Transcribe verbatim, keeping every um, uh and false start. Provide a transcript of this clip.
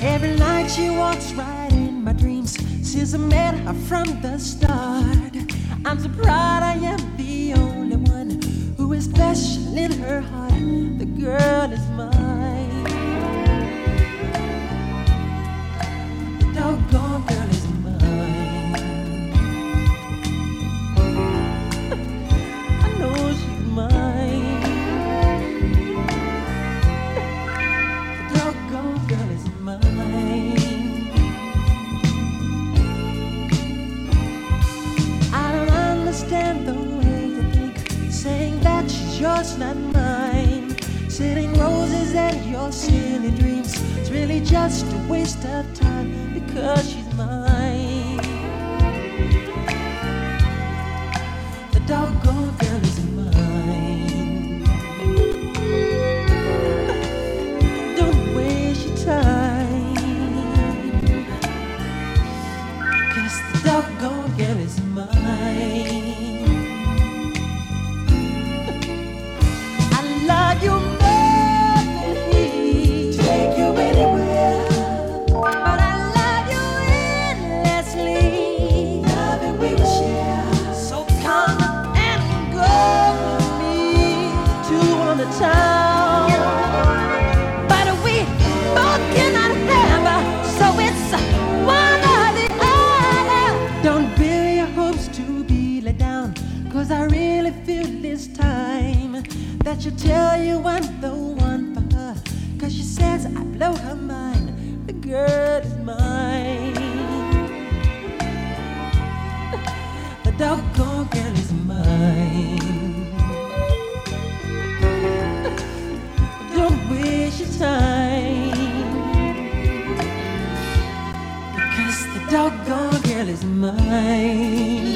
Every night she walks right in my dreams since I met her from the start. I'm so proud I am the only one who is special in her heart. The girl is mine. The doggone girl is mine. I know she's mine. The doggone girl is mine. I don't understand the way you think, saying that she's yours, not mine. Sitting roses and your silly dreams, it's really just a waste of time because she's mine. The doggone girl is mine. Don't waste your time, 'cause the doggone girl is mine. I love you. Town. But we both cannot have, so it's one or the other. Don't build your hopes to be let down, 'cause I really feel this time that she'll tell you I'm the one for her, 'cause she says I blow her mind. The girl is mine. The doggone girl is mine. Time, because the doggone girl is mine.